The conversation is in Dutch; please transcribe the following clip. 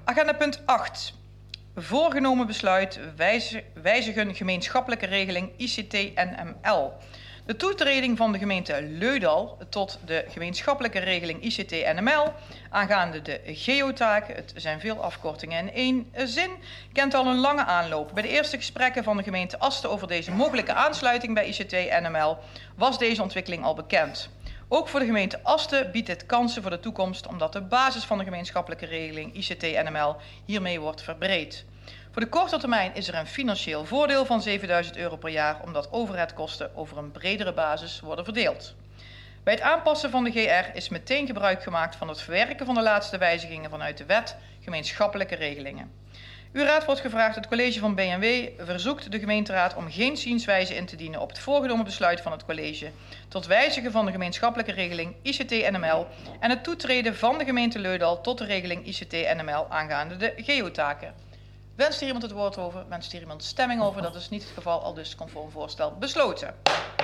Agenda punt 8. Voorgenomen besluit wijzigen gemeenschappelijke regeling ICT-NML. De toetreding van de gemeente Leudal tot de gemeenschappelijke regeling ICT-NML aangaande de geotaken, het zijn veel afkortingen in één zin, kent al een lange aanloop. Bij de eerste gesprekken van de gemeente Asten over deze mogelijke aansluiting bij ICT-NML was deze ontwikkeling al bekend. Ook voor de gemeente Asten biedt dit kansen voor de toekomst, omdat de basis van de gemeenschappelijke regeling ICT-NML hiermee wordt verbreed. Voor de korte termijn is er een financieel voordeel van €7.000 per jaar, omdat overheadkosten over een bredere basis worden verdeeld. Bij het aanpassen van de GR is meteen gebruik gemaakt van het verwerken van de laatste wijzigingen vanuit de wet gemeenschappelijke regelingen. Uw raad wordt gevraagd: het college van BNW verzoekt de gemeenteraad om geen zienswijze in te dienen op het voorgenomen besluit van het college tot wijzigen van de gemeenschappelijke regeling ICT-NML en het toetreden van de gemeente Leudal tot de regeling ICT-NML aangaande de geotaken. Wenst hier iemand het woord over? Wenst hier iemand stemming over? Dat is niet het geval, al dus conform voorstel besloten.